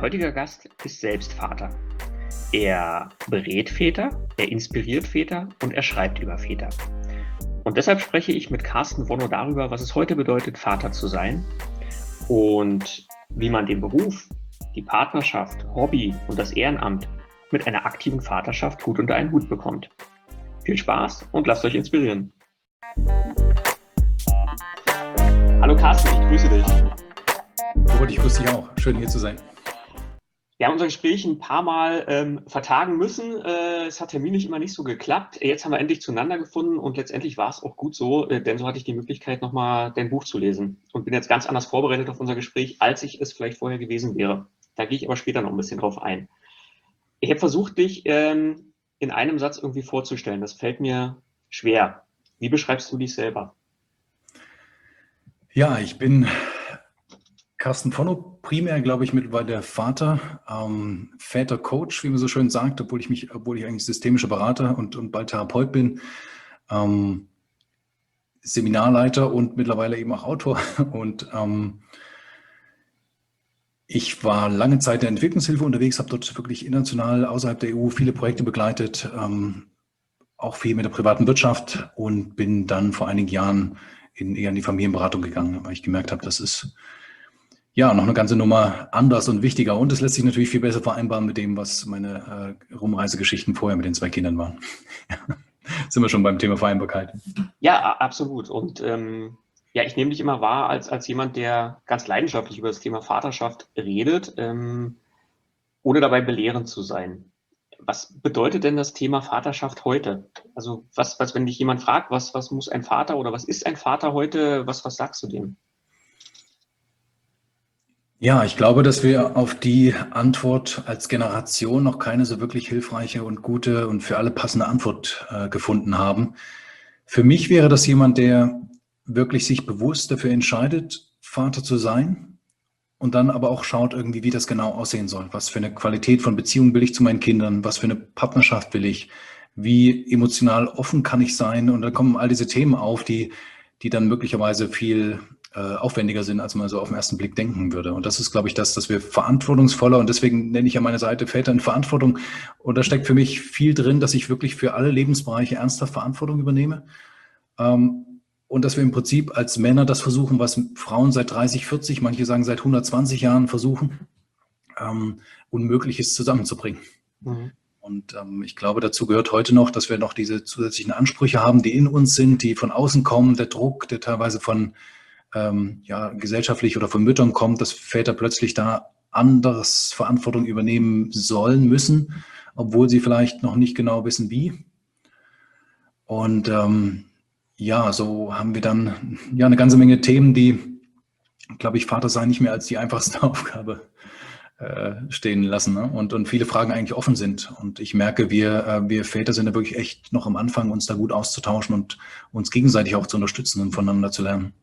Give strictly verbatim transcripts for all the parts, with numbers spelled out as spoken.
heutiger Gast ist selbst Vater. Er berät Väter, er inspiriert Väter und er schreibt über Väter. Und deshalb spreche ich mit Carsten Wonno darüber, was es heute bedeutet, Vater zu sein und wie man den Beruf, die Partnerschaft, Hobby und das Ehrenamt mit einer aktiven Vaterschaft gut unter einen Hut bekommt. Viel Spaß und lasst euch inspirieren. Hallo Carsten, ich grüße dich. Robert, ich grüße dich auch. Schön, hier zu sein. Wir haben unser Gespräch ein paar Mal ähm, vertagen müssen. Äh, es hat terminlich immer nicht so geklappt. Jetzt haben wir endlich zueinander gefunden und letztendlich war es auch gut so, äh, denn so hatte ich die Möglichkeit, nochmal dein Buch zu lesen und bin jetzt ganz anders vorbereitet auf unser Gespräch, als ich es vielleicht vorher gewesen wäre. Da gehe ich aber später noch ein bisschen drauf ein. Ich habe versucht, dich ähm, in einem Satz irgendwie vorzustellen. Das fällt mir schwer. Wie beschreibst du dich selber? Ja, ich bin Carsten Wonno, primär, glaube ich, mittlerweile der Vater, ähm, Väter-Coach, wie man so schön sagt, obwohl ich mich, obwohl ich eigentlich systemischer Berater und, und bald Therapeut bin, ähm, Seminarleiter und mittlerweile eben auch Autor. Und ähm, ich war lange Zeit in der Entwicklungshilfe unterwegs, habe dort wirklich international außerhalb der E U viele Projekte begleitet, ähm, auch viel mit der privaten Wirtschaft und bin dann vor einigen Jahren in, eher in die Familienberatung gegangen, weil ich gemerkt habe, das ist ja noch eine ganze Nummer anders und wichtiger und es lässt sich natürlich viel besser vereinbaren mit dem, was meine äh, Rumreisegeschichten vorher mit den zwei Kindern waren. Sind wir schon beim Thema Vereinbarkeit. Ja, absolut. Und ähm, ja, ich nehme dich immer wahr als, als jemand, der ganz leidenschaftlich über das Thema Vaterschaft redet, ähm, ohne dabei belehrend zu sein. Was bedeutet denn das Thema Vaterschaft heute? Also was, was, wenn dich jemand fragt, was, was muss ein Vater oder was ist ein Vater heute, was, was sagst du dem? Ja, ich glaube, dass wir auf die Antwort als Generation noch keine so wirklich hilfreiche und gute und für alle passende Antwort äh, gefunden haben. Für mich wäre das jemand, der wirklich sich bewusst dafür entscheidet, Vater zu sein und dann aber auch schaut irgendwie, wie das genau aussehen soll. Was für eine Qualität von Beziehung will ich zu meinen Kindern? Was für eine Partnerschaft will ich? Wie emotional offen kann ich sein? Und dann kommen all diese Themen auf, die, die dann möglicherweise viel äh, aufwendiger sind, als man so auf den ersten Blick denken würde. Und das ist, glaube ich, das, dass wir verantwortungsvoller, und deswegen nenne ich ja meine Seite Väter in Verantwortung. Und da steckt für mich viel drin, dass ich wirklich für alle Lebensbereiche ernsthaft Verantwortung übernehme. Ähm, und dass wir im Prinzip als Männer das versuchen, was Frauen seit dreißig, vierzig, manche sagen seit hundertzwanzig Jahren versuchen, ähm, Unmögliches zusammenzubringen. Mhm. Und ähm, ich glaube, dazu gehört heute noch, dass wir noch diese zusätzlichen Ansprüche haben, die in uns sind, die von außen kommen, der Druck, der teilweise von ähm, ja, gesellschaftlich oder von Müttern kommt, dass Väter plötzlich da anders Verantwortung übernehmen sollen, müssen, obwohl sie vielleicht noch nicht genau wissen, wie. Und ähm, ja, so haben wir dann ja eine ganze Menge Themen, die, glaube ich, Vater sein nicht mehr als die einfachste Aufgabe äh, stehen lassen, ne? und, und viele Fragen eigentlich offen sind. Und ich merke, wir, äh, wir Väter sind da wirklich echt noch am Anfang, uns da gut auszutauschen und uns gegenseitig auch zu unterstützen und voneinander zu lernen.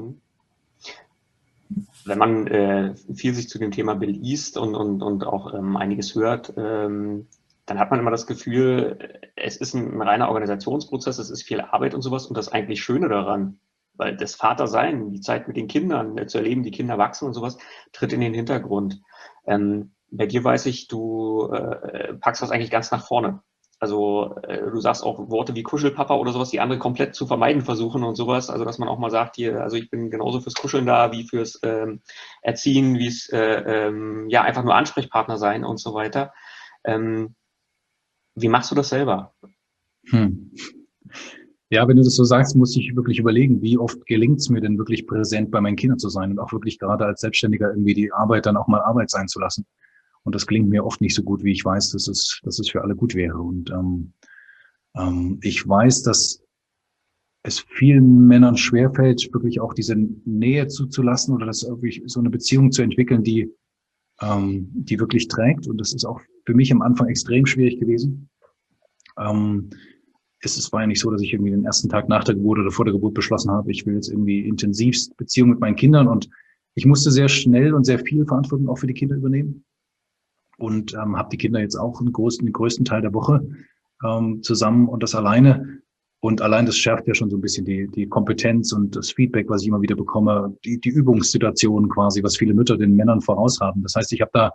Wenn man äh, viel sich zu dem Thema beliest und, und, und auch ähm, einiges hört, ähm, dann hat man immer das Gefühl, es ist ein reiner Organisationsprozess, es ist viel Arbeit und sowas und das eigentlich Schöne daran, weil das Vatersein, die Zeit mit den Kindern, äh, zu erleben, die Kinder wachsen und sowas, tritt in den Hintergrund. Ähm, bei dir weiß ich, du äh, packst das eigentlich ganz nach vorne. Also äh, du sagst auch Worte wie Kuschelpapa oder sowas, die andere komplett zu vermeiden versuchen und sowas. Also dass man auch mal sagt, hier, also ich bin genauso fürs Kuscheln da, wie fürs ähm, Erziehen, wie es äh, ähm, ja einfach nur Ansprechpartner sein und so weiter. Ähm, wie machst du das selber? Hm. Ja, wenn du das so sagst, muss ich wirklich überlegen, wie oft gelingt es mir denn wirklich präsent bei meinen Kindern zu sein und auch wirklich gerade als Selbstständiger irgendwie die Arbeit dann auch mal Arbeit sein zu lassen. Und das gelingt mir oft nicht so gut, wie ich weiß, dass es, dass es für alle gut wäre. Und ähm, ähm, ich weiß, dass es vielen Männern schwerfällt, wirklich auch diese Nähe zuzulassen oder das irgendwie so eine Beziehung zu entwickeln, die, ähm, die wirklich trägt. Und das ist auch für mich am Anfang extrem schwierig gewesen. Ähm, es, es war ja nicht so, dass ich irgendwie den ersten Tag nach der Geburt oder vor der Geburt beschlossen habe, ich will jetzt irgendwie intensivst Beziehung mit meinen Kindern. Und ich musste sehr schnell und sehr viel Verantwortung auch für die Kinder übernehmen. Und ähm, habe die Kinder jetzt auch einen großen, den größten Teil der Woche ähm, zusammen und das alleine. Und allein das schärft ja schon so ein bisschen die, die Kompetenz und das Feedback, was ich immer wieder bekomme, die, die Übungssituation quasi, was viele Mütter den Männern voraus haben. Das heißt, ich habe da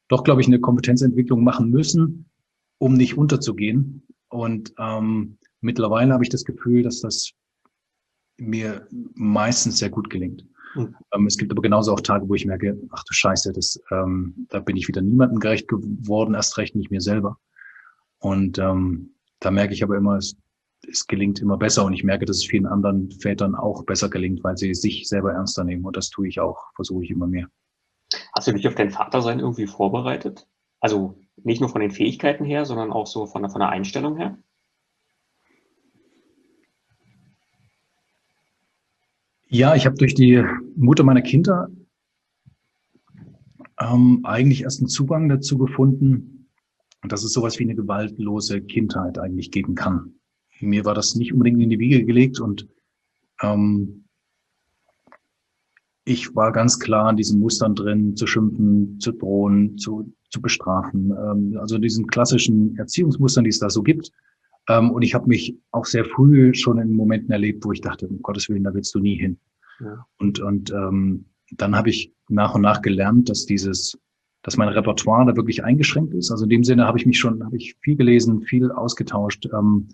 doch, glaube ich, eine Kompetenzentwicklung machen müssen, um nicht unterzugehen. Und ähm, mittlerweile habe ich das Gefühl, dass das mir meistens sehr gut gelingt. Mhm. Ähm, es gibt aber genauso auch Tage, wo ich merke, ach du Scheiße, das, ähm, da bin ich wieder niemandem gerecht geworden, erst recht nicht mir selber. Und ähm, da merke ich aber immer, es, es gelingt immer besser. Und ich merke, dass es vielen anderen Vätern auch besser gelingt, weil sie sich selber ernster nehmen. Und das tue ich auch, versuche ich immer mehr. Hast du dich auf dein Vatersein irgendwie vorbereitet? Also nicht nur von den Fähigkeiten her, sondern auch so von der, von der Einstellung her? Ja, ich habe durch die Mutter meiner Kinder ähm, eigentlich erst einen Zugang dazu gefunden, dass es sowas wie eine gewaltlose Kindheit eigentlich geben kann. Mir war das nicht unbedingt in die Wiege gelegt und ähm, ich war ganz klar in diesen Mustern drin, zu schimpfen, zu drohen, zu, zu bestrafen. Ähm, also diesen klassischen Erziehungsmustern, die es da so gibt. Ähm, und ich habe mich auch sehr früh schon in Momenten erlebt, wo ich dachte, um Gottes Willen, da willst du nie hin. Ja. Und, und ähm, dann habe ich nach und nach gelernt, dass dieses, dass mein Repertoire da wirklich eingeschränkt ist. Also in dem Sinne habe ich mich schon, habe ich viel gelesen, viel ausgetauscht, ähm,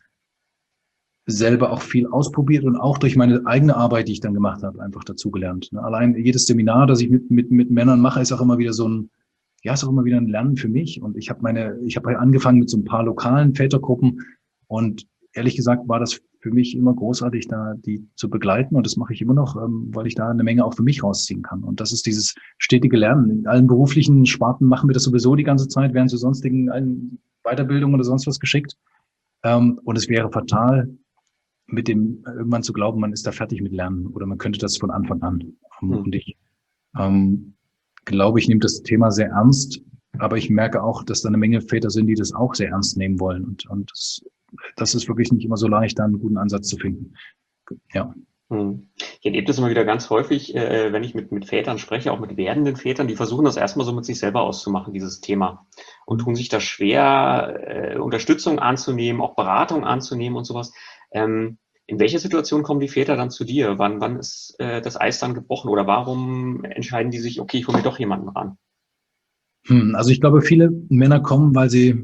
selber auch viel ausprobiert und auch durch meine eigene Arbeit, die ich dann gemacht habe, einfach dazugelernt. Allein jedes Seminar, das ich mit, mit, mit Männern mache, ist auch immer wieder so ein, ja, ist auch immer wieder ein Lernen für mich. Und ich habe meine, ich habe angefangen mit so ein paar lokalen Vätergruppen und ehrlich gesagt war das für mich immer großartig, da die zu begleiten. Und das mache ich immer noch, weil ich da eine Menge auch für mich rausziehen kann. Und das ist dieses stetige Lernen. In allen beruflichen Sparten machen wir das sowieso die ganze Zeit, werden zu sonstigen Weiterbildungen oder sonst was geschickt. Und es wäre fatal, mit dem irgendwann zu glauben, man ist da fertig mit Lernen oder man könnte das von Anfang an. Mhm. Und ich ähm, glaube, ich nehme das Thema sehr ernst, aber ich merke auch, dass da eine Menge Väter sind, die das auch sehr ernst nehmen wollen. Und, und das, das ist wirklich nicht immer so leicht, da einen guten Ansatz zu finden. Ja. Ich erlebe das immer wieder ganz häufig, äh, wenn ich mit, mit Vätern spreche, auch mit werdenden Vätern, die versuchen das erstmal so mit sich selber auszumachen, dieses Thema. Und tun sich da schwer, äh, Unterstützung anzunehmen, auch Beratung anzunehmen und sowas. Ähm, in welche Situation kommen die Väter dann zu dir? Wann, wann ist äh, das Eis dann gebrochen? Oder warum entscheiden die sich, okay, ich hole mir doch jemanden ran? Hm, also ich glaube, viele Männer kommen, weil sie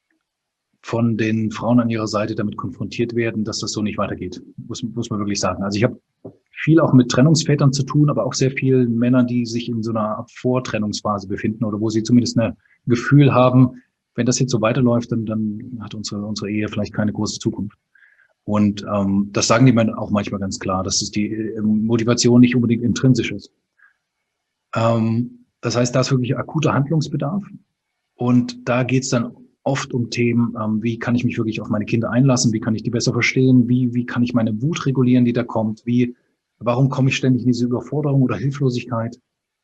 von den Frauen an ihrer Seite damit konfrontiert werden, dass das so nicht weitergeht. Muss, muss man wirklich sagen. Also ich habe viel auch mit Trennungsvätern zu tun, aber auch sehr viel Männer, die sich in so einer Art Vortrennungsphase befinden oder wo sie zumindest ein Gefühl haben, wenn das jetzt so weiterläuft, dann, dann hat unsere, unsere Ehe vielleicht keine große Zukunft. Und ähm, das sagen die Männer auch manchmal ganz klar, dass es die Motivation nicht unbedingt intrinsisch ist. Ähm, das heißt, da ist wirklich akuter Handlungsbedarf. Und da geht's dann oft um Themen, ähm, wie kann ich mich wirklich auf meine Kinder einlassen, wie kann ich die besser verstehen, wie, wie kann ich meine Wut regulieren, die da kommt, wie, warum komme ich ständig in diese Überforderung oder Hilflosigkeit,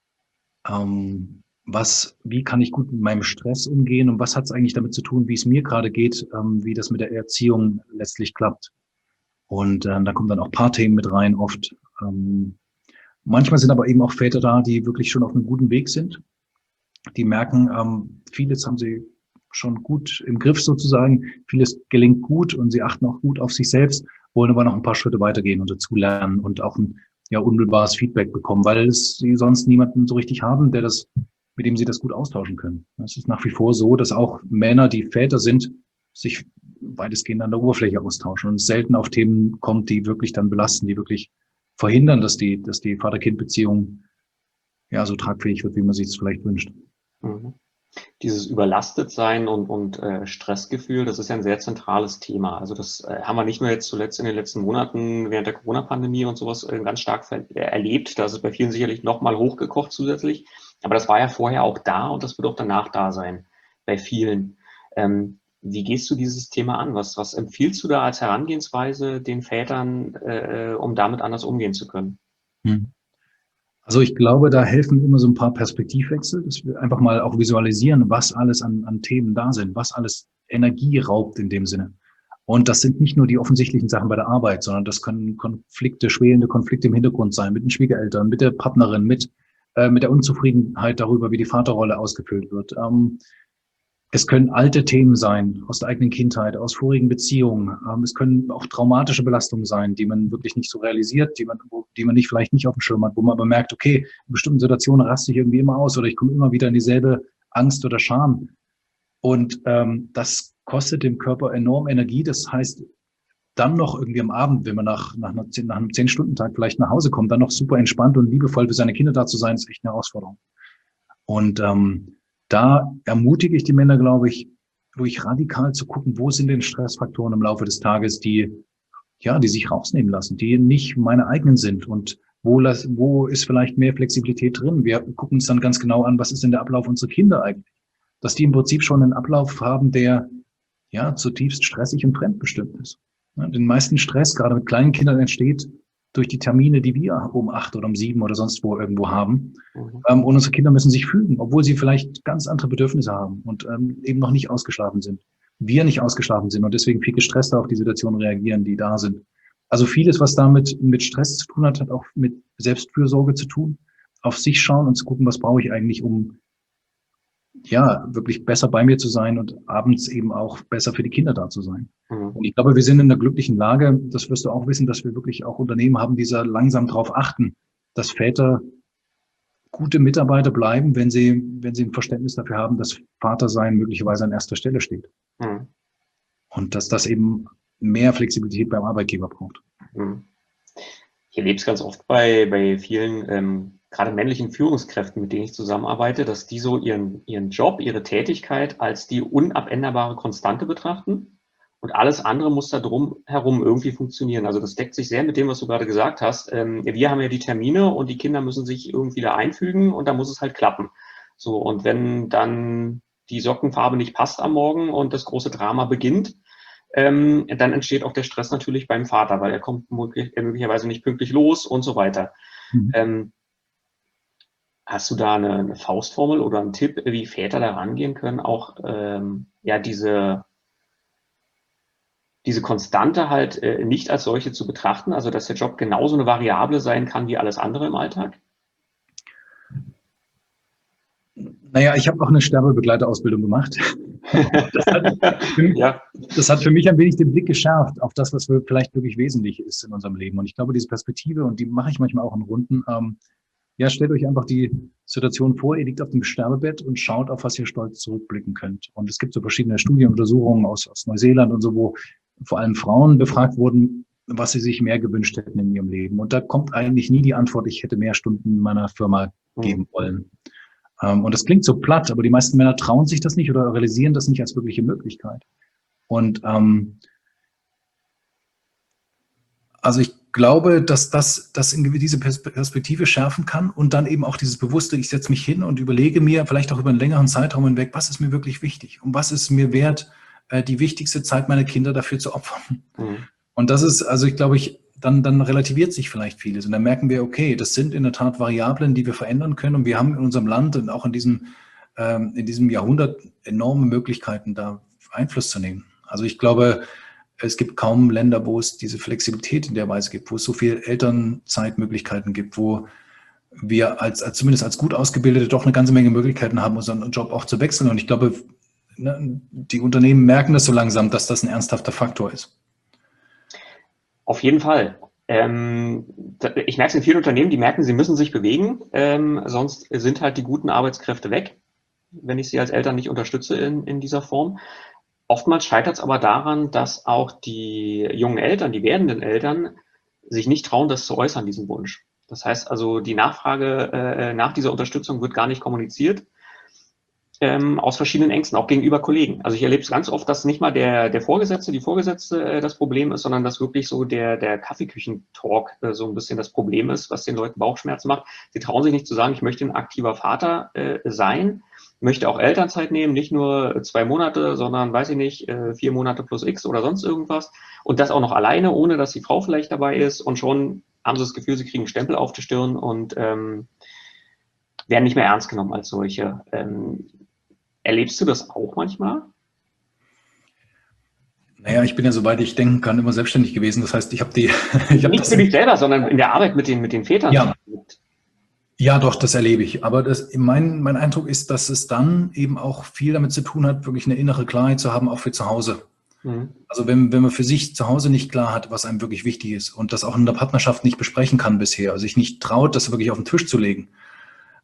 ähm, was, wie kann ich gut mit meinem Stress umgehen und was hat es eigentlich damit zu tun, wie es mir gerade geht, ähm, wie das mit der Erziehung letztlich klappt. Und ähm, da kommen dann auch Paarthemen mit rein oft. Ähm, manchmal sind aber eben auch Väter da, die wirklich schon auf einem guten Weg sind, die merken, ähm, vieles haben sie schon gut im Griff sozusagen, vieles gelingt gut und sie achten auch gut auf sich selbst, wollen aber noch ein paar Schritte weitergehen und dazulernen und auch ein ja, unmittelbares Feedback bekommen, weil es sie sonst niemanden so richtig haben, der das, mit dem sie das gut austauschen können. Es ist nach wie vor so, dass auch Männer, die Väter sind, sich weitestgehend an der Oberfläche austauschen und es selten auf Themen kommt, die wirklich dann belasten, die wirklich verhindern, dass die, dass die Vater-Kind-Beziehung ja so tragfähig wird, wie man sich es vielleicht wünscht. Mhm. Dieses Überlastetsein und, und äh, Stressgefühl, das ist ja ein sehr zentrales Thema. Also das äh, haben wir nicht nur jetzt zuletzt in den letzten Monaten während der Corona-Pandemie und sowas äh, ganz stark äh, erlebt. Da ist es bei vielen sicherlich nochmal hochgekocht zusätzlich. Aber das war ja vorher auch da und das wird auch danach da sein bei vielen. Ähm, wie gehst du dieses Thema an? Was, was empfiehlst du da als Herangehensweise den Vätern, äh, um damit anders umgehen zu können? Hm. Also ich glaube, da helfen immer so ein paar Perspektivwechsel, dass wir einfach mal auch visualisieren, was alles an, an Themen da sind, was alles Energie raubt in dem Sinne. Und das sind nicht nur die offensichtlichen Sachen bei der Arbeit, sondern das können Konflikte, schwelende Konflikte im Hintergrund sein, mit den Schwiegereltern, mit der Partnerin, mit, äh, mit der Unzufriedenheit darüber, wie die Vaterrolle ausgefüllt wird. Ähm, Es können alte Themen sein, aus der eigenen Kindheit, aus vorigen Beziehungen. Es können auch traumatische Belastungen sein, die man wirklich nicht so realisiert, die man, die man nicht, vielleicht nicht auf dem Schirm hat, wo man aber merkt, okay, in bestimmten Situationen raste ich irgendwie immer aus oder ich komme immer wieder in dieselbe Angst oder Scham. Und ähm, das kostet dem Körper enorm Energie. Das heißt, dann noch irgendwie am Abend, wenn man nach, nach, einer, nach einem zehn-Stunden-Tag vielleicht nach Hause kommt, dann noch super entspannt und liebevoll für seine Kinder da zu sein, ist echt eine Herausforderung. Und ähm, da ermutige ich die Männer, glaube ich, wirklich radikal zu gucken, wo sind denn Stressfaktoren im Laufe des Tages, die, ja, die sich rausnehmen lassen, die nicht meine eigenen sind und wo, las, wo ist vielleicht mehr Flexibilität drin. Wir gucken uns dann ganz genau an, was ist denn der Ablauf unserer Kinder eigentlich? Dass die im Prinzip schon einen Ablauf haben, der ja zutiefst stressig und fremdbestimmt ist. Ja, den meisten Stress, gerade mit kleinen Kindern, entsteht durch die Termine, die wir um acht oder um sieben oder sonst wo irgendwo haben. Mhm. Ähm, und unsere Kinder müssen sich fügen, obwohl sie vielleicht ganz andere Bedürfnisse haben und ähm, eben noch nicht ausgeschlafen sind. Wir nicht ausgeschlafen sind und deswegen viel gestresster auf die Situationen reagieren, die da sind. Also vieles, was damit mit Stress zu tun hat, hat auch mit Selbstfürsorge zu tun. Auf sich schauen und zu gucken, was brauche ich eigentlich, um ja, wirklich besser bei mir zu sein und abends eben auch besser für die Kinder da zu sein. Mhm. Und ich glaube, wir sind in einer glücklichen Lage, das wirst du auch wissen, dass wir wirklich auch Unternehmen haben, die da langsam drauf achten, dass Väter gute Mitarbeiter bleiben, wenn sie, wenn sie ein Verständnis dafür haben, dass Vatersein möglicherweise an erster Stelle steht. Mhm. Und dass das eben mehr Flexibilität beim Arbeitgeber braucht. Mhm. Ich erlebe es ganz oft bei, bei vielen ähm gerade männlichen Führungskräften, mit denen ich zusammenarbeite, dass die so ihren, ihren Job, ihre Tätigkeit als die unabänderbare Konstante betrachten und alles andere muss da drum herum irgendwie funktionieren. Also das deckt sich sehr mit dem, was du gerade gesagt hast. Ähm, wir haben ja die Termine und die Kinder müssen sich irgendwie da einfügen und da muss es halt klappen. So, und wenn dann die Sockenfarbe nicht passt am Morgen und das große Drama beginnt, ähm, dann entsteht auch der Stress natürlich beim Vater, weil er kommt möglich, möglicherweise nicht pünktlich los und so weiter. Mhm. Ähm, Hast du da eine, eine Faustformel oder einen Tipp, wie Väter da rangehen können, auch ähm, ja diese, diese Konstante halt äh, nicht als solche zu betrachten, also dass der Job genauso eine Variable sein kann wie alles andere im Alltag? Naja, ich habe auch eine Sterbebegleiterausbildung gemacht. Das hat, für, ja. das hat für mich ein wenig den Blick geschärft auf das, was vielleicht wirklich wesentlich ist in unserem Leben. Und ich glaube, diese Perspektive, und die mache ich manchmal auch in Runden, ähm, ja, stellt euch einfach die Situation vor, ihr liegt auf dem Sterbebett und schaut, auf was ihr stolz zurückblicken könnt. Und es gibt so verschiedene Studienuntersuchungen aus, aus Neuseeland und so, wo vor allem Frauen befragt wurden, was sie sich mehr gewünscht hätten in ihrem Leben. Und da kommt eigentlich nie die Antwort, ich hätte mehr Stunden meiner Firma geben wollen. Mhm. Und das klingt so platt, aber die meisten Männer trauen sich das nicht oder realisieren das nicht als wirkliche Möglichkeit. Und ähm, also ich glaube, dass das, das irgendwie diese Perspektive schärfen kann und dann eben auch dieses Bewusste, ich setze mich hin und überlege mir vielleicht auch über einen längeren Zeitraum hinweg, was ist mir wirklich wichtig und was ist mir wert, die wichtigste Zeit meiner Kinder dafür zu opfern. Mhm. Und das ist, also ich glaube, ich, dann, dann relativiert sich vielleicht vieles und dann merken wir, okay, das sind in der Tat Variablen, die wir verändern können und wir haben in unserem Land und auch in diesem, ähm, in diesem Jahrhundert enorme Möglichkeiten, da Einfluss zu nehmen. Also ich glaube, es gibt kaum Länder, wo es diese Flexibilität in der Weise gibt, wo es so viele Elternzeitmöglichkeiten gibt, wo wir als, als zumindest als gut Ausgebildete doch eine ganze Menge Möglichkeiten haben, unseren Job auch zu wechseln. Und ich glaube, ne, die Unternehmen merken das so langsam, dass das ein ernsthafter Faktor ist. Auf jeden Fall. Ähm, ich merke es in vielen Unternehmen, die merken, sie müssen sich bewegen, ähm, sonst sind halt die guten Arbeitskräfte weg, wenn ich sie als Eltern nicht unterstütze in, in dieser Form. Oftmals scheitert es aber daran, dass auch die jungen Eltern, die werdenden Eltern, sich nicht trauen, das zu äußern, diesen Wunsch. Das heißt also, die Nachfrage äh, nach dieser Unterstützung wird gar nicht kommuniziert, ähm, aus verschiedenen Ängsten, auch gegenüber Kollegen. Also ich erlebe es ganz oft, dass nicht mal der, der Vorgesetzte, die Vorgesetzte äh, das Problem ist, sondern dass wirklich so der, der Kaffeeküchentalk äh, so ein bisschen das Problem ist, was den Leuten Bauchschmerzen macht. Sie trauen sich nicht zu sagen, ich möchte ein aktiver Vater äh, sein, möchte auch Elternzeit nehmen, nicht nur zwei Monate, sondern, weiß ich nicht, vier Monate plus X oder sonst irgendwas. Und das auch noch alleine, ohne dass die Frau vielleicht dabei ist. Und schon haben sie das Gefühl, sie kriegen einen Stempel auf die Stirn und ähm, werden nicht mehr ernst genommen als solche. Ähm, erlebst du das auch manchmal? Naja, ich bin ja, soweit ich denken kann, immer selbstständig gewesen. Das heißt, ich habe die... ich hab nicht das für dich selber, sondern in der Arbeit mit den, mit den Vätern. Ja. Ja, doch, das erlebe ich. Aber das, mein, mein Eindruck ist, dass es dann eben auch viel damit zu tun hat, wirklich eine innere Klarheit zu haben, auch für zu Hause. Mhm. Also wenn, wenn man für sich zu Hause nicht klar hat, was einem wirklich wichtig ist und das auch in der Partnerschaft nicht besprechen kann bisher, also sich nicht traut, das wirklich auf den Tisch zu legen,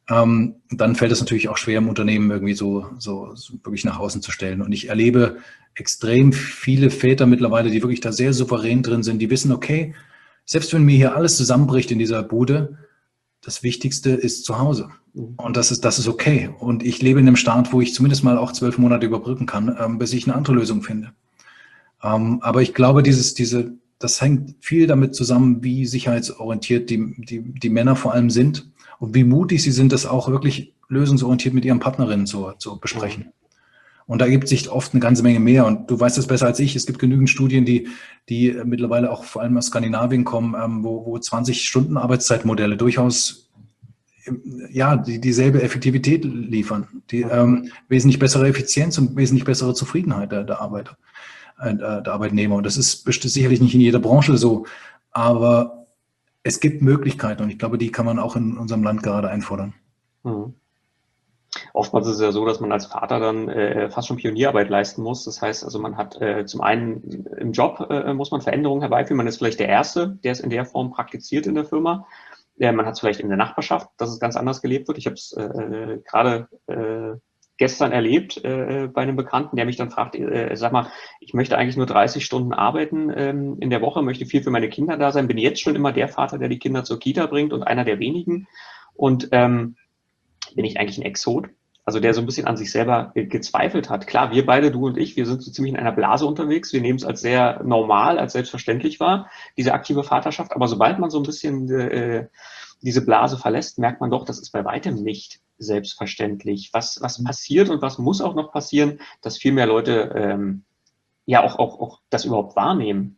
ähm, dann fällt es natürlich auch schwer, im Unternehmen irgendwie so, so, so wirklich nach außen zu stellen. Und ich erlebe extrem viele Väter mittlerweile, die wirklich da sehr souverän drin sind, die wissen, okay, selbst wenn mir hier alles zusammenbricht in dieser Bude, das Wichtigste ist zu Hause. Und das ist, das ist okay. Und ich lebe in einem Staat, wo ich zumindest mal auch zwölf Monate überbrücken kann, ähm, bis ich eine andere Lösung finde. Ähm, aber ich glaube, dieses, diese, das hängt viel damit zusammen, wie sicherheitsorientiert die, die, die Männer vor allem sind und wie mutig sie sind, das auch wirklich lösungsorientiert mit ihren Partnerinnen zu, zu besprechen. Und da ergibt sich oft eine ganze Menge mehr. Und du weißt es besser als ich. Es gibt genügend Studien, die, die mittlerweile auch vor allem aus Skandinavien kommen, ähm, wo, wo zwanzig Stunden Arbeitszeitmodelle durchaus ja, die, dieselbe Effektivität liefern, die ähm, wesentlich bessere Effizienz und wesentlich bessere Zufriedenheit der, der Arbeiter, äh, der Arbeitnehmer. Und das ist bestimmt sicherlich nicht in jeder Branche so, aber es gibt Möglichkeiten und ich glaube, die kann man auch in unserem Land gerade einfordern. Mhm. Oftmals ist es ja so, dass man als Vater dann äh, fast schon Pionierarbeit leisten muss. Das heißt, also man hat äh, zum einen im Job äh, muss man Veränderungen herbeiführen. Man ist vielleicht der Erste, der es in der Form praktiziert in der Firma. Äh, man hat es vielleicht in der Nachbarschaft, dass es ganz anders gelebt wird. Ich habe es äh, gerade äh, gestern erlebt äh, bei einem Bekannten, der mich dann fragt, äh, sag mal, ich möchte eigentlich nur dreißig Stunden arbeiten ähm, in der Woche, möchte viel für meine Kinder da sein, bin jetzt schon immer der Vater, der die Kinder zur Kita bringt und einer der wenigen. Und ähm, bin ich eigentlich ein Exot? Also der so ein bisschen an sich selber gezweifelt hat. Klar, wir beide, du und ich, wir sind so ziemlich in einer Blase unterwegs. Wir nehmen es als sehr normal, als selbstverständlich wahr, diese aktive Vaterschaft. Aber sobald man so ein bisschen äh, diese Blase verlässt, merkt man doch, das ist bei weitem nicht selbstverständlich. Was, was passiert und was muss auch noch passieren, dass viel mehr Leute ähm, ja auch, auch, auch das überhaupt wahrnehmen?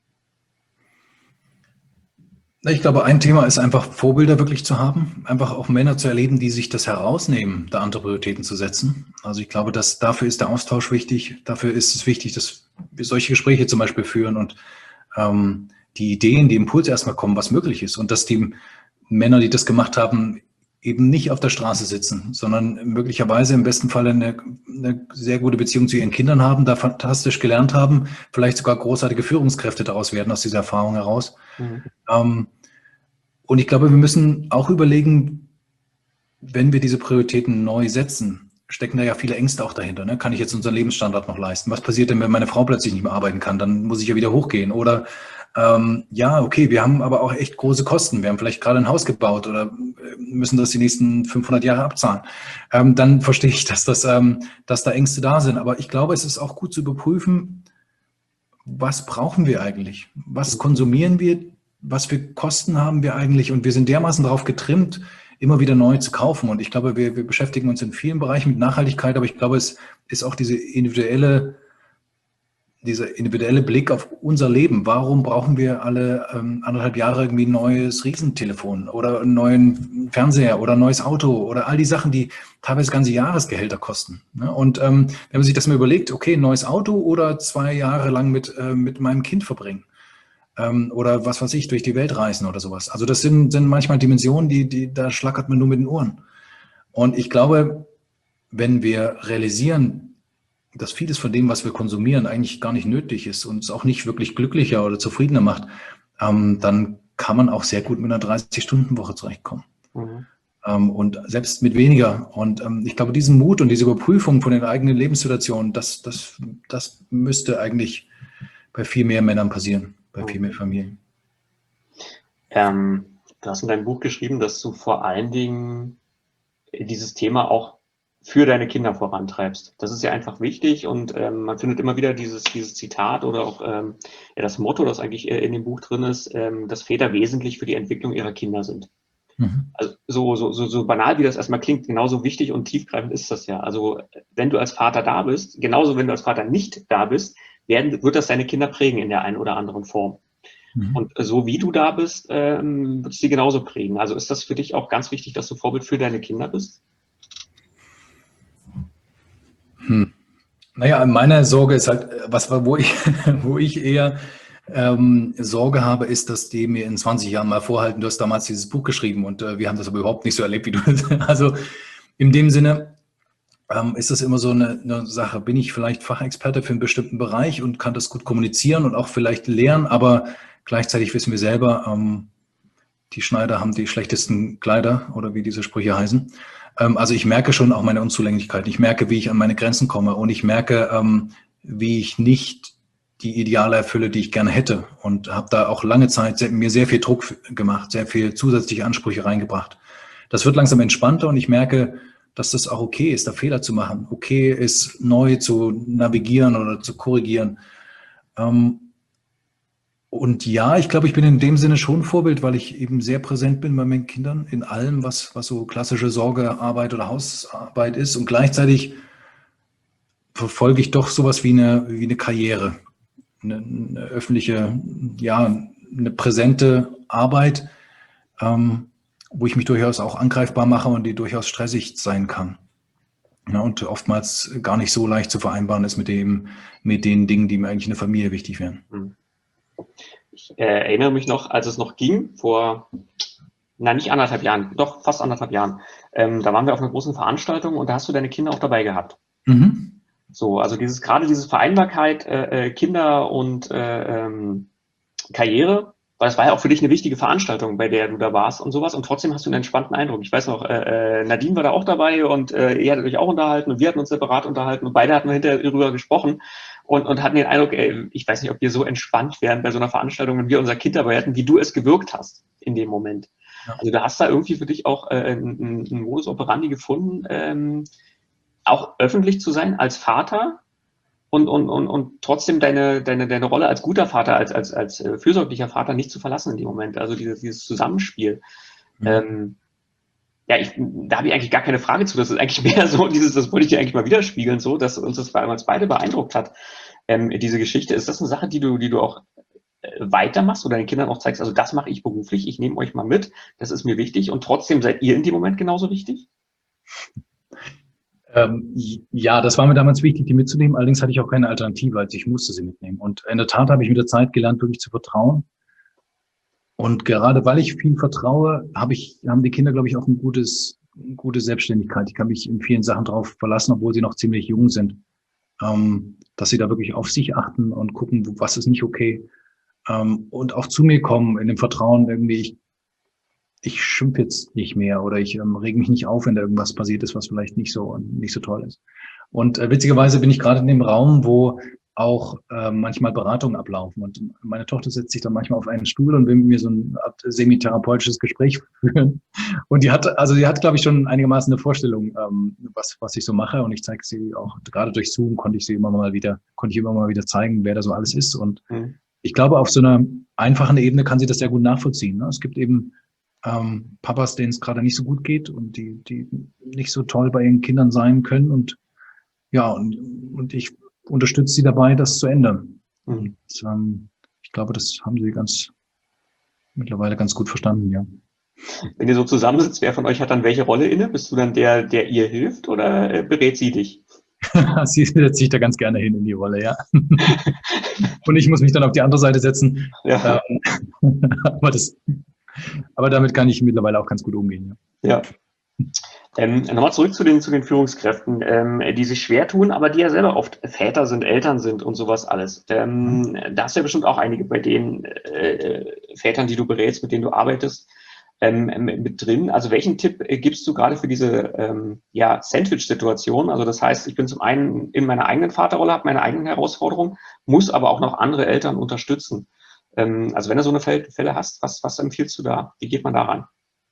Ich glaube, ein Thema ist einfach, Vorbilder wirklich zu haben, einfach auch Männer zu erleben, die sich das herausnehmen, da andere Prioritäten zu setzen. Also ich glaube, dass dafür ist der Austausch wichtig. Dafür ist es wichtig, dass wir solche Gespräche zum Beispiel führen und ähm, die Ideen, die Impulse erstmal kommen, was möglich ist. Und dass die Männer, die das gemacht haben, eben nicht auf der Straße sitzen, sondern möglicherweise im besten Fall eine, eine sehr gute Beziehung zu ihren Kindern haben, da fantastisch gelernt haben, vielleicht sogar großartige Führungskräfte daraus werden, aus dieser Erfahrung heraus. Mhm. Ähm, und ich glaube, wir müssen auch überlegen, wenn wir diese Prioritäten neu setzen, stecken da ja viele Ängste auch dahinter. Ne? Kann ich jetzt unseren Lebensstandard noch leisten? Was passiert denn, wenn meine Frau plötzlich nicht mehr arbeiten kann? Dann muss ich ja wieder hochgehen. Oder ähm, ja, okay, wir haben aber auch echt große Kosten. Wir haben vielleicht gerade ein Haus gebaut oder müssen das die nächsten fünfhundert Jahre abzahlen. Ähm, dann verstehe ich, dass, das, ähm, dass da Ängste da sind. Aber ich glaube, es ist auch gut zu überprüfen, was brauchen wir eigentlich? Was konsumieren wir? Was für Kosten haben wir eigentlich? Und wir sind dermaßen darauf getrimmt, immer wieder neu zu kaufen. Und ich glaube, wir, wir beschäftigen uns in vielen Bereichen mit Nachhaltigkeit, aber ich glaube, es ist auch diese individuelle, dieser individuelle Blick auf unser Leben. Warum brauchen wir alle ähm, anderthalb Jahre irgendwie ein neues Riesentelefon oder einen neuen Fernseher oder ein neues Auto oder all die Sachen, die teilweise ganze Jahresgehälter kosten. Ne? Und ähm, wenn man sich das mal überlegt, okay, ein neues Auto oder zwei Jahre lang mit, äh, mit meinem Kind verbringen. Oder was weiß ich, durch die Welt reisen oder sowas. Also das sind, sind manchmal Dimensionen, die, die, da schlackert man nur mit den Ohren. Und ich glaube, wenn wir realisieren, dass vieles von dem, was wir konsumieren, eigentlich gar nicht nötig ist und es auch nicht wirklich glücklicher oder zufriedener macht, ähm, dann kann man auch sehr gut mit einer dreißig-Stunden-Woche zurechtkommen. Mhm. Ähm, und selbst mit weniger. Und ähm, ich glaube, diesen Mut und diese Überprüfung von den eigenen Lebenssituationen, das, das, das müsste eigentlich bei viel mehr Männern passieren. Bei viel mehr Familien. Ähm, du hast in deinem Buch geschrieben, dass du vor allen Dingen dieses Thema auch für deine Kinder vorantreibst. Das ist ja einfach wichtig und ähm, man findet immer wieder dieses, dieses Zitat oder auch ähm, ja, das Motto, das eigentlich in dem Buch drin ist, ähm, dass Väter wesentlich für die Entwicklung ihrer Kinder sind. Mhm. Also so, so, so, so banal, wie das erstmal klingt, genauso wichtig und tiefgreifend ist das ja. Also wenn du als Vater da bist, genauso wenn du als Vater nicht da bist, werden, wird das deine Kinder prägen in der einen oder anderen Form. Mhm. Und so wie du da bist, ähm, wird es sie genauso prägen. Also ist das für dich auch ganz wichtig, dass du Vorbild für deine Kinder bist? Hm. Naja, meine Sorge ist halt, was wo ich, wo ich eher ähm, Sorge habe, ist, dass die mir in zwanzig Jahren mal vorhalten, du hast damals dieses Buch geschrieben und äh, wir haben das aber überhaupt nicht so erlebt, wie du das. Also in dem Sinne, Ähm, ist das immer so eine, eine Sache, bin ich vielleicht Fachexperte für einen bestimmten Bereich und kann das gut kommunizieren und auch vielleicht lernen, aber gleichzeitig wissen wir selber, ähm, die Schneider haben die schlechtesten Kleider oder wie diese Sprüche heißen. Ähm, also ich merke schon auch meine Unzulänglichkeiten. Ich merke, wie ich an meine Grenzen komme und ich merke, ähm, wie ich nicht die Ideale erfülle, die ich gerne hätte und habe da auch lange Zeit sehr, mir sehr viel Druck gemacht, sehr viel zusätzliche Ansprüche reingebracht. Das wird langsam entspannter und ich merke, dass das auch okay ist, da Fehler zu machen. Okay ist, neu zu navigieren oder zu korrigieren. Ähm, Und ja, ich glaube, ich bin in dem Sinne schon Vorbild, weil ich eben sehr präsent bin bei meinen Kindern in allem, was, was so klassische Sorgearbeit oder Hausarbeit ist. Und gleichzeitig verfolge ich doch sowas wie eine, wie eine Karriere, eine, eine öffentliche, ja, eine präsente Arbeit, ähm, wo ich mich durchaus auch angreifbar mache und die durchaus stressig sein kann. Ja, und oftmals gar nicht so leicht zu vereinbaren ist mit dem, mit den Dingen, die mir eigentlich in der Familie wichtig wären. Hm. Ich äh, erinnere mich noch, als es noch ging, vor, na nicht anderthalb Jahren, doch fast anderthalb Jahren, ähm, da waren wir auf einer großen Veranstaltung und da hast du deine Kinder auch dabei gehabt. Mhm. So, also dieses gerade diese Vereinbarkeit äh, Kinder und äh, ähm, Karriere, weil es war ja auch für dich eine wichtige Veranstaltung, bei der du da warst und sowas und trotzdem hast du einen entspannten Eindruck. Ich weiß noch, äh, Nadine war da auch dabei und äh, ihr hattet euch auch unterhalten und wir hatten uns separat unterhalten und beide hatten hinterher darüber gesprochen und, und hatten den Eindruck, ey, ich weiß nicht, ob wir so entspannt wären bei so einer Veranstaltung, wenn wir unser Kind dabei hätten, wie du es gewirkt hast in dem Moment. Ja. Also du hast da irgendwie für dich auch äh, einen, einen Modus operandi gefunden, ähm, auch öffentlich zu sein als Vater, und, und, und, und trotzdem deine, deine, deine Rolle als guter Vater, als, als, als äh, fürsorglicher Vater nicht zu verlassen in dem Moment. Also dieses, dieses Zusammenspiel. Mhm. Ähm, ja, ich, da habe ich eigentlich gar keine Frage zu. Das ist eigentlich mehr so, dieses, das wollte ich dir eigentlich mal widerspiegeln, so, dass uns das damals beide beeindruckt hat. Ähm, diese Geschichte, ist das eine Sache, die du, die du auch äh, weitermachst oder deinen Kindern auch zeigst, also das mache ich beruflich, ich nehme euch mal mit, das ist mir wichtig und trotzdem seid ihr in dem Moment genauso wichtig? Ähm, ja, das war mir damals wichtig, die mitzunehmen. Allerdings hatte ich auch keine Alternative, als ich musste sie mitnehmen. Und in der Tat habe ich mit der Zeit gelernt, wirklich zu vertrauen. Und gerade weil ich viel vertraue, habe ich, haben die Kinder, glaube ich, auch ein gutes, eine gute Selbstständigkeit. Ich kann mich in vielen Sachen drauf verlassen, obwohl sie noch ziemlich jung sind, ähm, dass sie da wirklich auf sich achten und gucken, was ist nicht okay. Ähm, und auch zu mir kommen in dem Vertrauen irgendwie, ich ich schimpfe jetzt nicht mehr oder ich ähm, rege mich nicht auf, wenn da irgendwas passiert ist, was vielleicht nicht so nicht so toll ist. Und äh, witzigerweise bin ich gerade in dem Raum, wo auch äh, manchmal Beratungen ablaufen. Und meine Tochter setzt sich dann manchmal auf einen Stuhl und will mit mir so ein Art semi-therapeutisches Gespräch führen. Und die hat, also die hat, glaube ich, schon einigermaßen eine Vorstellung, ähm, was, was ich so mache. Und ich zeige sie auch, gerade durch Zoom konnte ich sie immer mal wieder, konnte ich immer mal wieder zeigen, wer da so alles ist. Und mhm. ich glaube, auf so einer einfachen Ebene kann sie das sehr gut nachvollziehen. Ne? Es gibt eben Ähm, Papas, denen es gerade nicht so gut geht und die, die nicht so toll bei ihren Kindern sein können. Und ja, und, und ich unterstütze sie dabei, das zu ändern. Mhm. Und ähm, ich glaube, das haben sie ganz mittlerweile ganz gut verstanden, ja. Wenn ihr so zusammensitzt, wer von euch hat dann welche Rolle inne? Bist du dann der, der ihr hilft oder äh, berät sie dich? Sie setzt sich da ganz gerne hin in die Rolle, ja. Und ich muss mich dann auf die andere Seite setzen. Ja. Ähm, aber das Aber damit kann ich mittlerweile auch ganz gut umgehen. Ja. ja. Ähm, nochmal zurück zu den, zu den Führungskräften, ähm, die sich schwer tun, aber die ja selber oft Väter sind, Eltern sind und sowas alles. Ähm, mhm. Da hast du ja bestimmt auch einige bei den äh, Vätern, die du berätst, mit denen du arbeitest, ähm, mit drin. Also welchen Tipp äh, gibst du gerade für diese ähm, ja, Sandwich-Situation? Also das heißt, ich bin zum einen in meiner eigenen Vaterrolle, habe meine eigenen Herausforderungen, muss aber auch noch andere Eltern unterstützen. Also wenn du so eine Fälle hast, was, was empfiehlst du da? Wie geht man da ran?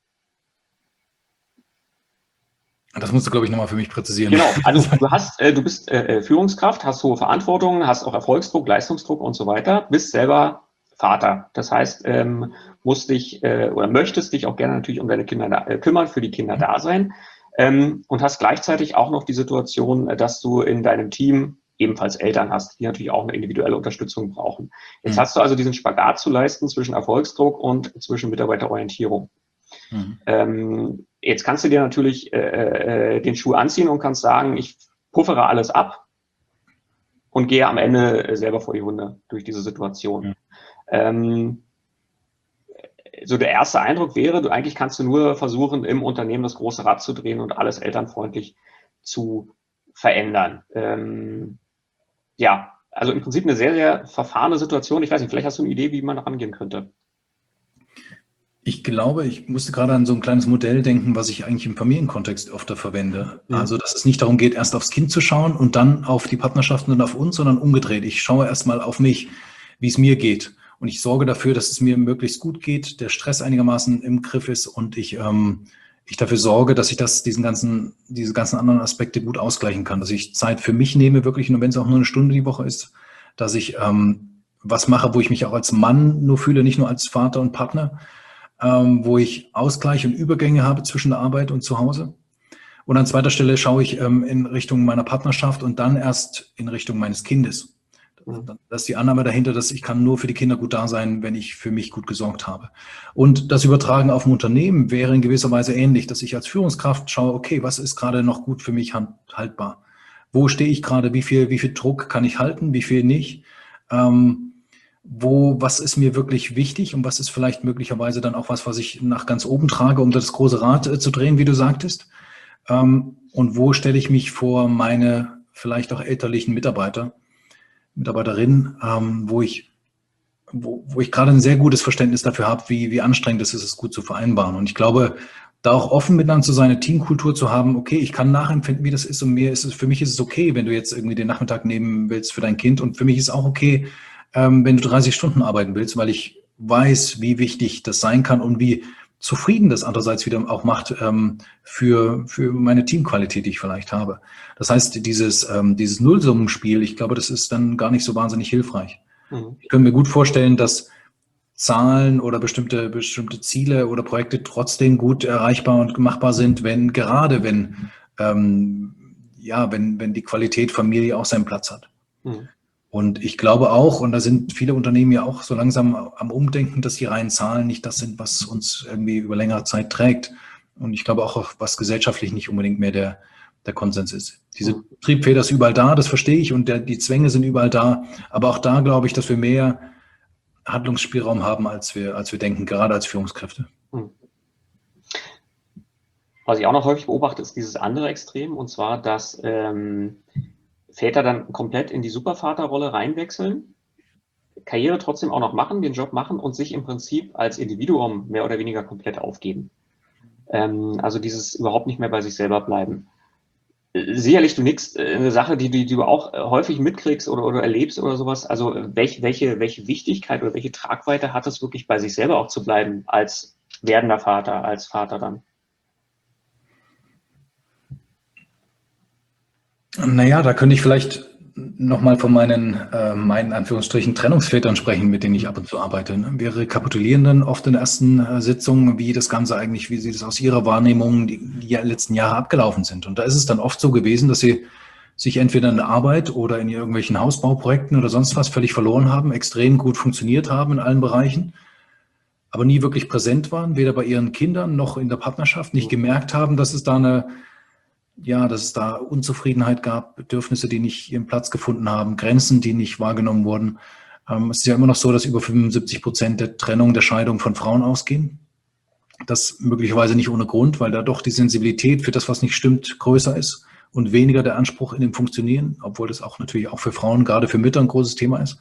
Das musst du, glaube ich, nochmal für mich präzisieren. Genau, also du hast, äh, du bist äh, Führungskraft, hast hohe Verantwortung, hast auch Erfolgsdruck, Leistungsdruck und so weiter, bist selber Vater. Das heißt, ähm, musst dich äh, oder möchtest dich auch gerne natürlich um deine Kinder da, äh, kümmern, für die Kinder da sein ähm, und hast gleichzeitig auch noch die Situation, dass du in deinem Team ebenfalls Eltern hast, die natürlich auch eine individuelle Unterstützung brauchen. Jetzt mhm. hast du also diesen Spagat zu leisten zwischen Erfolgsdruck und zwischen Mitarbeiterorientierung. Mhm. Ähm, jetzt kannst du dir natürlich äh, äh, den Schuh anziehen und kannst sagen, ich puffere alles ab und gehe am Ende selber vor die Hunde durch diese Situation. Mhm. Ähm, so der erste Eindruck wäre, du eigentlich kannst du nur versuchen, im Unternehmen das große Rad zu drehen und alles elternfreundlich zu verändern. Ähm, Ja, also im Prinzip eine sehr, sehr verfahrene Situation. Ich weiß nicht, vielleicht hast du eine Idee, wie man rangehen könnte. Ich, glaube, ich musste gerade an so ein kleines Modell denken, was ich eigentlich im Familienkontext öfter verwende. Ja. Also, dass es nicht darum geht, erst aufs Kind zu schauen und dann auf die Partnerschaften und auf uns, sondern umgedreht. Ich schaue erstmal auf mich, wie es mir geht. Und ich sorge dafür, dass es mir möglichst gut geht, der Stress einigermaßen im Griff ist und ich, ähm, ich dafür sorge, dass ich das, diesen ganzen, diese ganzen anderen Aspekte gut ausgleichen kann. Dass ich Zeit für mich nehme, wirklich, nur wenn es auch nur eine Stunde die Woche ist, dass ich ähm, was mache, wo ich mich auch als Mann nur fühle, nicht nur als Vater und Partner, ähm, wo ich Ausgleich und Übergänge habe zwischen der Arbeit und zu Hause. Und an zweiter Stelle schaue ich ähm, in Richtung meiner Partnerschaft und dann erst in Richtung meines Kindes. Das ist die Annahme dahinter, dass ich kann nur für die Kinder gut da sein, wenn ich für mich gut gesorgt habe. Und das Übertragen auf ein Unternehmen wäre in gewisser Weise ähnlich, dass ich als Führungskraft schaue, okay, was ist gerade noch gut für mich haltbar? Wo stehe ich gerade? Wie viel, wie viel Druck kann ich halten? Wie viel nicht? Ähm, wo, was ist mir wirklich wichtig und was ist vielleicht möglicherweise dann auch was, was ich nach ganz oben trage, um das große Rad äh, zu drehen, wie du sagtest? Ähm, und wo stelle ich mich vor meine vielleicht auch elterlichen Mitarbeiter? Mitarbeiterin, ähm, wo ich, wo, wo ich gerade ein sehr gutes Verständnis dafür habe, wie, wie anstrengend es ist, es gut zu vereinbaren. Und ich glaube, da auch offen miteinander zu sein, eine Teamkultur zu haben, okay, ich kann nachempfinden, wie das ist und mir ist es, für mich ist es okay, wenn du jetzt irgendwie den Nachmittag nehmen willst für dein Kind und für mich ist es auch okay, ähm, wenn du dreißig Stunden arbeiten willst, weil ich weiß, wie wichtig das sein kann und wie zufrieden das andererseits wieder auch macht ähm, für, für meine Teamqualität, die ich vielleicht habe. Das heißt, dieses, ähm, dieses Nullsummenspiel, ich glaube, das ist dann gar nicht so wahnsinnig hilfreich. Mhm. Ich könnte mir gut vorstellen, dass Zahlen oder bestimmte, bestimmte Ziele oder Projekte trotzdem gut erreichbar und machbar sind, wenn, gerade wenn, ähm, ja, wenn, wenn die Qualität Familie auch seinen Platz hat. Mhm. Und ich glaube auch, und da sind viele Unternehmen ja auch so langsam am Umdenken, dass die reinen Zahlen nicht das sind, was uns irgendwie über längere Zeit trägt. Und ich glaube auch, was gesellschaftlich nicht unbedingt mehr der, der Konsens ist. Diese Triebfeder ist überall da, das verstehe ich, und der, die Zwänge sind überall da. Aber auch da glaube ich, dass wir mehr Handlungsspielraum haben, als wir, als wir denken, gerade als Führungskräfte. Was ich auch noch häufig beobachte, ist dieses andere Extrem, und zwar, dass ähm, Väter dann komplett in die Supervaterrolle reinwechseln, Karriere trotzdem auch noch machen, den Job machen und sich im Prinzip als Individuum mehr oder weniger komplett aufgeben. Ähm, also dieses überhaupt nicht mehr bei sich selber bleiben. Sicherlich, du nix, eine Sache, die, die, die du auch häufig mitkriegst oder, oder erlebst oder sowas. Also welch, welche, welche Wichtigkeit oder welche Tragweite hat es wirklich, bei sich selber auch zu bleiben als werdender Vater, als Vater dann? Naja, da könnte ich vielleicht nochmal von meinen, äh, meinen Anführungsstrichen Trennungsvätern sprechen, mit denen ich ab und zu arbeite. Ne? Wir rekapitulieren dann oft in der ersten äh, Sitzung, wie das Ganze eigentlich, wie sie das aus ihrer Wahrnehmung die, die letzten Jahre abgelaufen sind. Und da ist es dann oft so gewesen, dass sie sich entweder in der Arbeit oder in irgendwelchen Hausbauprojekten oder sonst was völlig verloren haben, extrem gut funktioniert haben in allen Bereichen, aber nie wirklich präsent waren, weder bei ihren Kindern noch in der Partnerschaft, nicht gemerkt haben, dass es da eine Ja, dass es da Unzufriedenheit gab, Bedürfnisse, die nicht ihren Platz gefunden haben, Grenzen, die nicht wahrgenommen wurden. Ähm, es ist ja immer noch so, dass über fünfundsiebzig Prozent der Trennung, der Scheidung von Frauen ausgehen. Das möglicherweise nicht ohne Grund, weil da doch die Sensibilität für das, was nicht stimmt, größer ist und weniger der Anspruch in dem Funktionieren, obwohl das auch natürlich auch für Frauen, gerade für Mütter, ein großes Thema ist.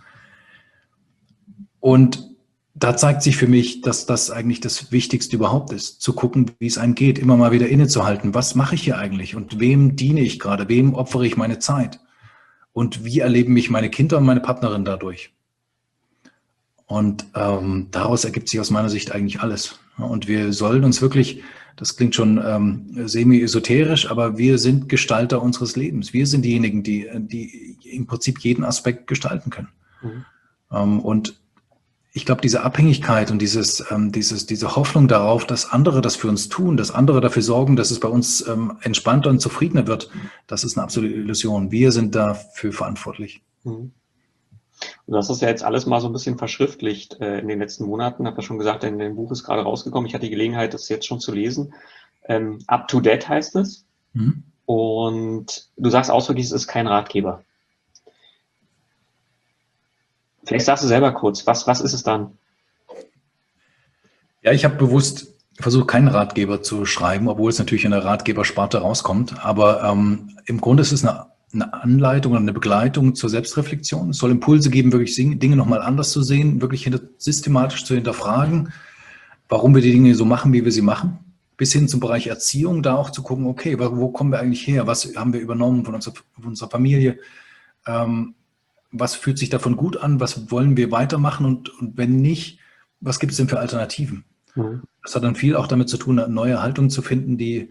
Und da zeigt sich für mich, dass das eigentlich das Wichtigste überhaupt ist, zu gucken, wie es einem geht, immer mal wieder innezuhalten. Was mache ich hier eigentlich und wem diene ich gerade, wem opfere ich meine Zeit und wie erleben mich meine Kinder und meine Partnerin dadurch? Und ähm, daraus ergibt sich aus meiner Sicht eigentlich alles. Und wir sollen uns wirklich, das klingt schon ähm, semi-esoterisch, aber wir sind Gestalter unseres Lebens. Wir sind diejenigen, die, die im Prinzip jeden Aspekt gestalten können. Mhm. Ähm, und Ich glaube, diese Abhängigkeit und dieses, ähm, dieses, diese Hoffnung darauf, dass andere das für uns tun, dass andere dafür sorgen, dass es bei uns ähm, entspannter und zufriedener wird, das ist eine absolute Illusion. Wir sind dafür verantwortlich. Mhm. Du hast das ja jetzt alles mal so ein bisschen verschriftlicht äh, in den letzten Monaten. Habe ja schon gesagt, in dem Buch ist gerade rausgekommen. Ich hatte die Gelegenheit, das jetzt schon zu lesen. Ähm, Up to Date heißt es. Mhm. Und du sagst ausdrücklich, es ist kein Ratgeber. Vielleicht sagst du selber kurz, was, was ist es dann? Ja, ich habe bewusst versucht, keinen Ratgeber zu schreiben, obwohl es natürlich in der Ratgebersparte rauskommt. Aber ähm, im Grunde ist es eine, eine Anleitung oder eine Begleitung zur Selbstreflexion. Es soll Impulse geben, wirklich Dinge nochmal anders zu sehen, wirklich hinter, systematisch zu hinterfragen, warum wir die Dinge so machen, wie wir sie machen, bis hin zum Bereich Erziehung, da auch zu gucken, okay, wo kommen wir eigentlich her, was haben wir übernommen von unserer, von unserer Familie, ähm, was fühlt sich davon gut an, was wollen wir weitermachen und, und wenn nicht, was gibt es denn für Alternativen? Mhm. Das hat dann viel auch damit zu tun, eine neue Haltung zu finden, die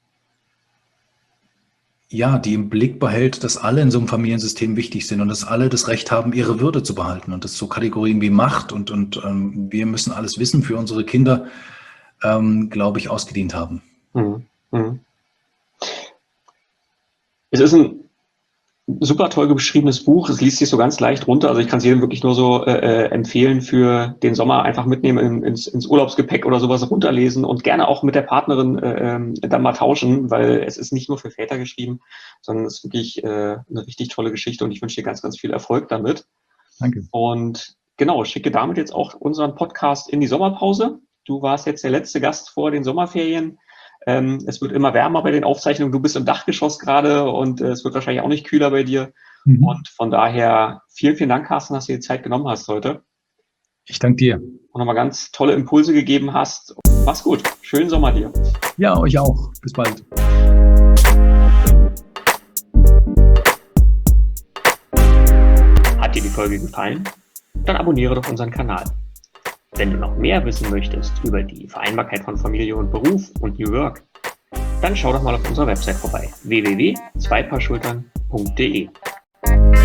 ja, die im Blick behält, dass alle in so einem Familiensystem wichtig sind und dass alle das Recht haben, ihre Würde zu behalten und dass so Kategorien wie Macht und, und ähm, wir müssen alles wissen für unsere Kinder, ähm, glaube ich, ausgedient haben. Mhm. Mhm. Es ist ein super toll beschriebenes Buch. Es liest sich so ganz leicht runter. Also ich kann es jedem wirklich nur so äh, empfehlen für den Sommer einfach mitnehmen ins, ins Urlaubsgepäck oder sowas, runterlesen und gerne auch mit der Partnerin äh, dann mal tauschen, weil es ist nicht nur für Väter geschrieben, sondern es ist wirklich äh, eine richtig tolle Geschichte und ich wünsche dir ganz, ganz viel Erfolg damit. Danke. Und genau, schicke damit jetzt auch unseren Podcast in die Sommerpause. Du warst jetzt der letzte Gast vor den Sommerferien. Ähm, es wird immer wärmer bei den Aufzeichnungen. Du bist im Dachgeschoss gerade und äh, es wird wahrscheinlich auch nicht kühler bei dir. Mhm. Und von daher vielen, vielen Dank, Carsten, dass du dir die Zeit genommen hast heute. Ich danke dir. Und nochmal ganz tolle Impulse gegeben hast. Mach's gut. Schönen Sommer dir. Ja, euch auch. Bis bald. Hat dir die Folge gefallen? Dann abonniere doch unseren Kanal. Wenn du noch mehr wissen möchtest über die Vereinbarkeit von Familie und Beruf und New Work, dann schau doch mal auf unserer Website vorbei, w w w punkt zwei paar schultern punkt d e.